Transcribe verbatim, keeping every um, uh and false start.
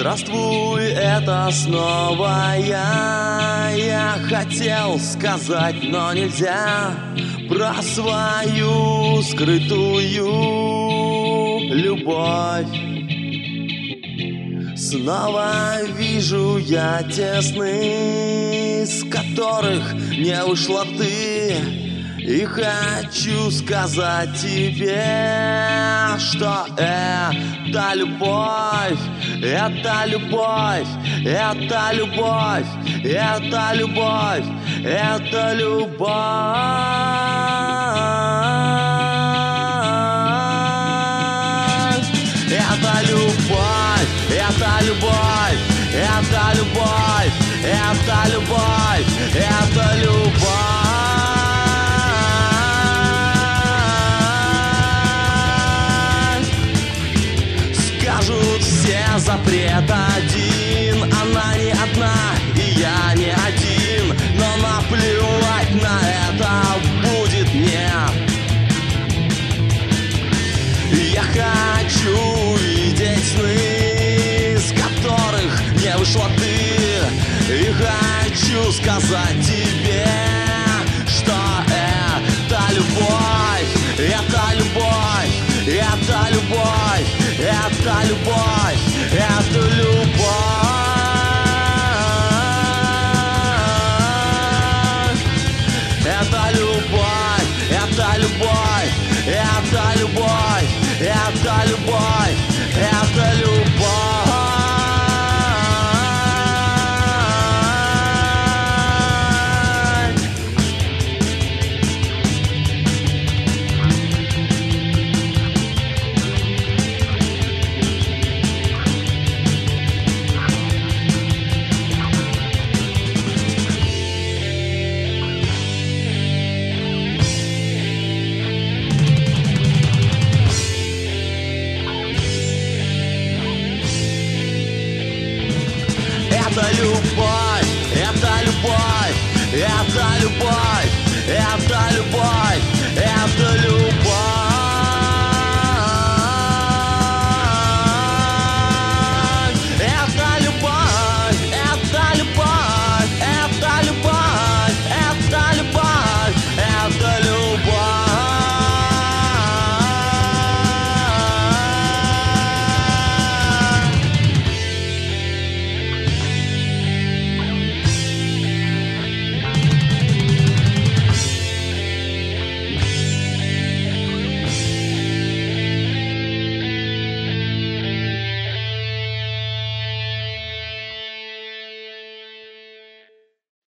Здравствуй, это снова я. Я хотел сказать, но нельзя, про свою скрытую любовь. Снова вижу я те сны, с которых не ушла ты. И хочу сказать тебе, что это любовь, это любовь, это любовь, это любовь, это любовь. Это любовь, это любовь, это любовь, это любовь, это любовь. Скажут все, запрет один, она не одна, и я не один, но наплевать на это будет мне. Я хочу видеть сны, с которых не вышла ты, и хочу сказать тебе, что это любовь, это любовь, это любовь, это любовь, это любовь. Это любовь, это любовь, это любовь, это любовь, это любовь. Это любовь, это любовь, это любовь, это любовь.